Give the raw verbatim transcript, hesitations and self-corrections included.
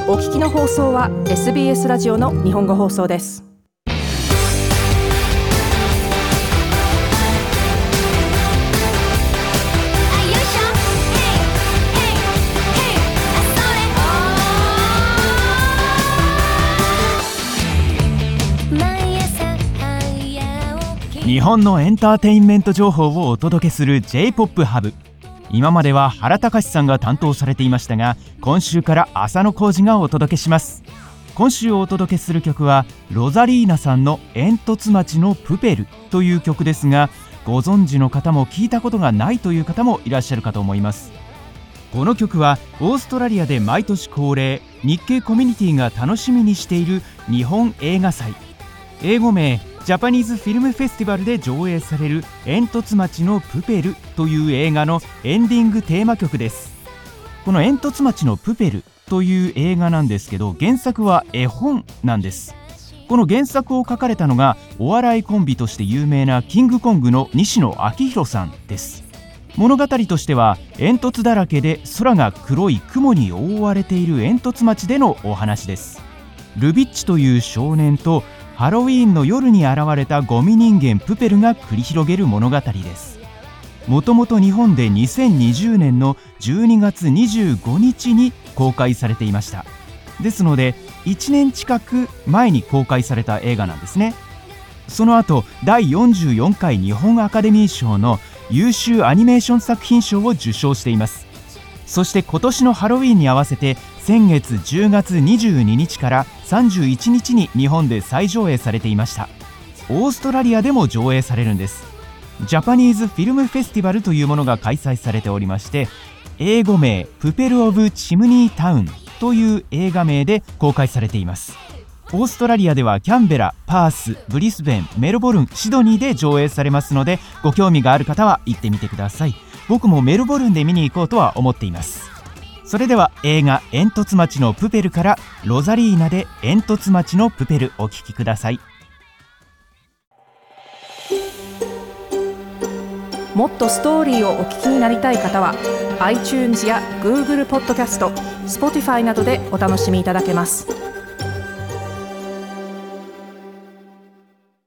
お聞きの放送は エスビーエス ラジオの日本語放送です。 日本のエンターテインメント情報をお届けする J-ポップ ハブ。今までは原隆さんが担当されていましたが、今週から浅野浩二がお届けします。今週お届けする曲はロザリーナさんの煙突町のプペルという曲ですが、ご存知の方も聞いたことがないという方もいらっしゃるかと思います。この曲はオーストラリアで毎年恒例、日系コミュニティが楽しみにしている日本映画祭、英語名ジャパニーズフィルムフェスティバルで上映される煙突町のプペルという映画のエンディングテーマ曲です。この煙突町のプペルという映画なんですけど、原作は絵本なんです。この原作を書かれたのがお笑いコンビとして有名なキングコングの西野昭弘さんです。物語としては煙突だらけで空が黒い雲に覆われている煙突町でのお話です。ルビッチという少年とハロウィーンの夜に現れたゴミ人間プペルが繰り広げる物語です。もともと日本でにせんにじゅうねんのじゅうにがつにじゅうごにちに公開されていました。ですのでいちねん近く前に公開された映画なんですね。その後だいよんじゅうよんかい日本アカデミー賞の優秀アニメーション作品賞を受賞しています。そして今年のハロウィーンに合わせて先月じゅうがつにじゅうににちからさんじゅういちにちに日本で再上映されていました。オーストラリアでも上映されるんです。ジャパニーズフィルムフェスティバルというものが開催されておりまして、英語名プペル・オブ・チムニー・タウンという映画名で公開されています。オーストラリアではキャンベラ、パース、ブリスベン、メルボルン、シドニーで上映されますので、ご興味がある方は行ってみてください。僕もメルボルンで見に行こうとは思っています。それでは映画煙突町のプペルからロザリーナで煙突町のプペルお聴きください。 もっとストーリーをお聞きになりたい方は iTunes や Google ポッドキャスト、Spotify などでお楽しみいただけます。